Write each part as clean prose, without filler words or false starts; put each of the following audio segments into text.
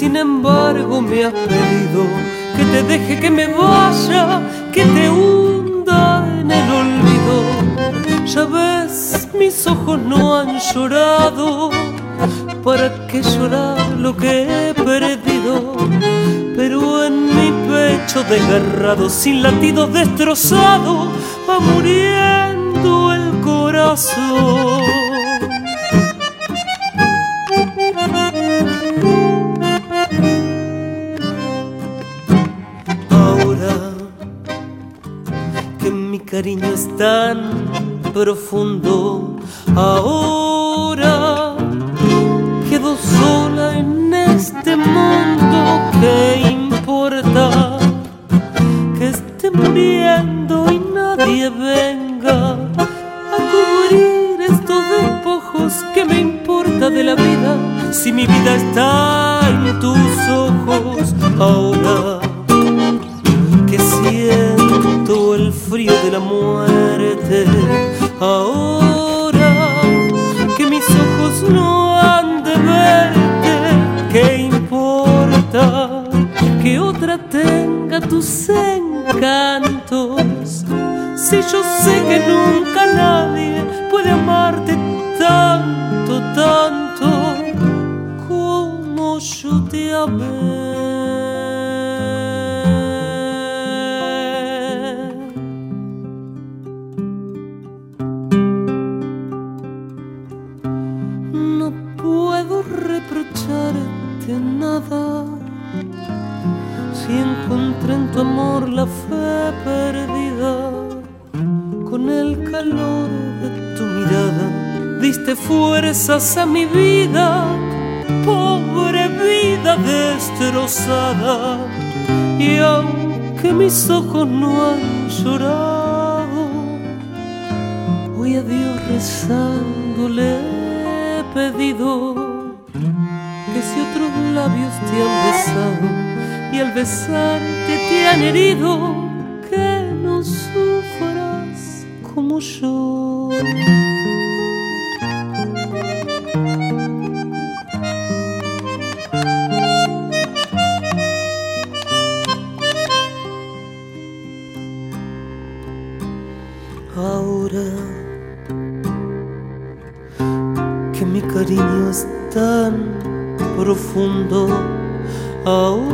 sin embargo me has pedido que te deje, que me vaya, que te hunda en el olvido. Ya ves, mis ojos no han llorado, ¿para qué llorar lo que he perdido? Pero en mi pecho desgarrado, sin latidos, destrozado, va muriendo el corazón. Ahora que mi cariño es tan profundo, ahora quedo sola en este mundo. ¿Qué importa que esté muriendo y nadie venga a cubrir estos despojos? ¿Qué me importa de la vida si mi vida está en tus ojos? Ahora que siento el frío de la muerte, ahora que mis ojos no han de verte, ¿qué importa que otra tenga tus encantos? Si yo sé que nunca nadie puede amarte tanto, tanto como yo te amé. No puedo reprocharte nada si encontré en tu amor la fe perdida. Con el calor de tu mirada diste fuerzas a mi vida, pobre vida destrozada. Y aunque mis ojos no han llorado, hoy a Dios rezando le he pedido que si otros labios te han besado y al besarte te han herido, que no sufras como yo. Ahora que mi cariño es tan profundo, ahora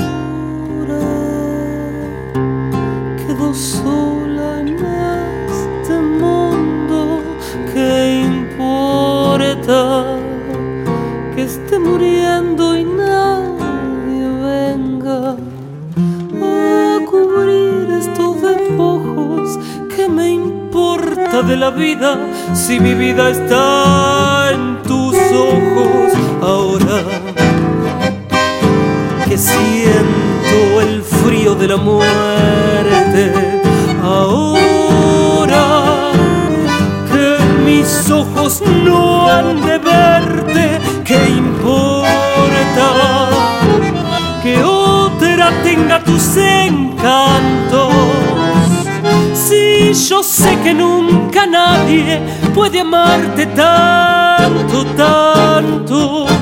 quedo sola en este mundo. ¿Qué importa que esté muriendo y nadie venga a cubrir estos despojos? ¿Qué me importa de la vida si mi vida está en tus ojos? Ahora que siento el frío de la muerte, ahora que mis ojos no han de verte, ¿qué importa que otra tenga tus encantos? Si yo sé que nunca nadie puede amarte tanto, tanto